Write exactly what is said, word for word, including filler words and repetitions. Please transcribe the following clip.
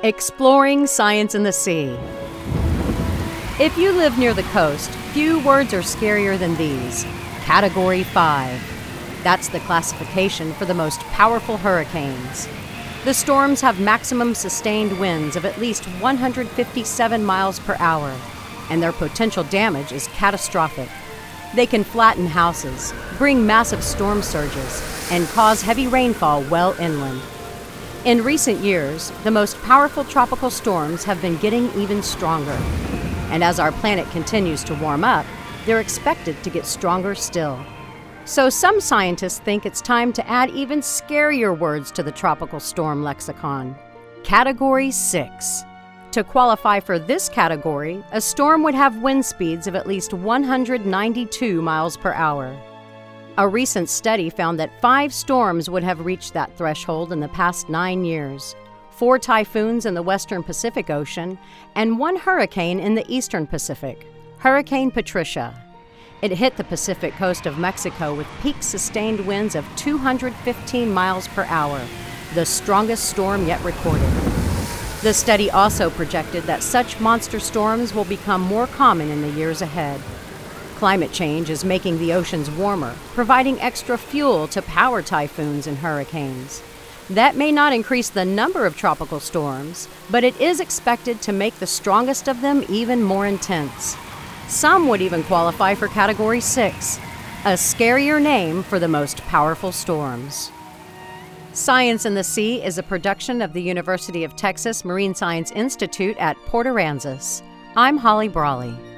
Exploring science in the sea. If you live near the coast, few words are scarier than these. Category five. That's the classification for the most powerful hurricanes. The storms have maximum sustained winds of at least one hundred fifty-seven miles per hour, and their potential damage is catastrophic. They can flatten houses, bring massive storm surges, and cause heavy rainfall well inland. In recent years, the most powerful tropical storms have been getting even stronger. And as our planet continues to warm up, they're expected to get stronger still. So some scientists think it's time to add even scarier words to the tropical storm lexicon. Category six. To qualify for this category, a storm would have wind speeds of at least one hundred ninety-two miles per hour. A recent study found that five storms would have reached that threshold in the past nine years, four typhoons in the western Pacific Ocean, and one hurricane in the eastern Pacific, Hurricane Patricia. It hit the Pacific coast of Mexico with peak sustained winds of two hundred fifteen miles per hour, the strongest storm yet recorded. The study also projected that such monster storms will become more common in the years ahead. Climate change is making the oceans warmer, providing extra fuel to power typhoons and hurricanes. That may not increase the number of tropical storms, but it is expected to make the strongest of them even more intense. Some would even qualify for Category six, a scarier name for the most powerful storms. Science in the Sea is a production of the University of Texas Marine Science Institute at Port Aransas. I'm Holly Brawley.